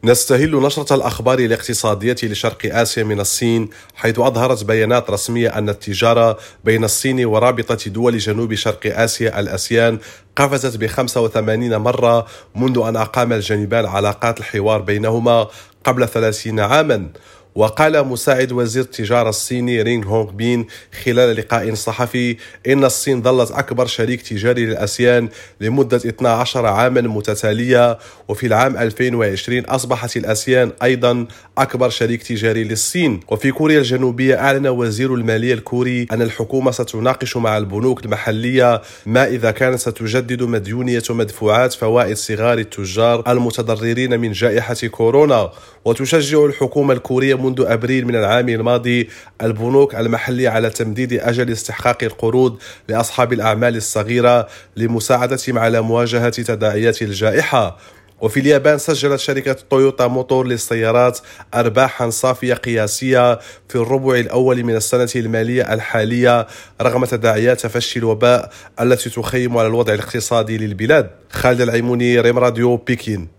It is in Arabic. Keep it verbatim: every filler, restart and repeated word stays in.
نستهل نشرة الأخبار الاقتصادية لشرق آسيا من الصين، حيث أظهرت بيانات رسمية أن التجارة بين الصين ورابطة دول جنوب شرق آسيا الأسيان قفزت بخمسة وثمانين مرة منذ أن أقام الجانبان علاقات الحوار بينهما قبل ثلاثين عاما. وقال مساعد وزير التجارة الصيني رينغ هونغ بين خلال لقاء صحفي إن الصين ظلت أكبر شريك تجاري للآسيان لمدة اثني عشر عاما متتالية، وفي العام ألفين وعشرين أصبحت الآسيان أيضا أكبر شريك تجاري للصين. وفي كوريا الجنوبية أعلن وزير المالية الكوري أن الحكومة ستناقش مع البنوك المحلية ما إذا كانت ستجدد مديونية مدفوعات فوائد صغار التجار المتضررين من جائحة كورونا. وتشجع الحكومة الكورية منذ أبريل من العام الماضي البنوك المحلية على تمديد أجل استحقاق القروض لأصحاب الأعمال الصغيرة لمساعدتهم على مواجهة تداعيات الجائحة. وفي اليابان سجلت شركة تويوتا موتور للسيارات أرباحا صافية قياسية في الربع الأول من السنة المالية الحالية رغم تداعيات تفشي الوباء التي تخيم على الوضع الاقتصادي للبلاد. خالد العيموني، ريم راديو، بكين.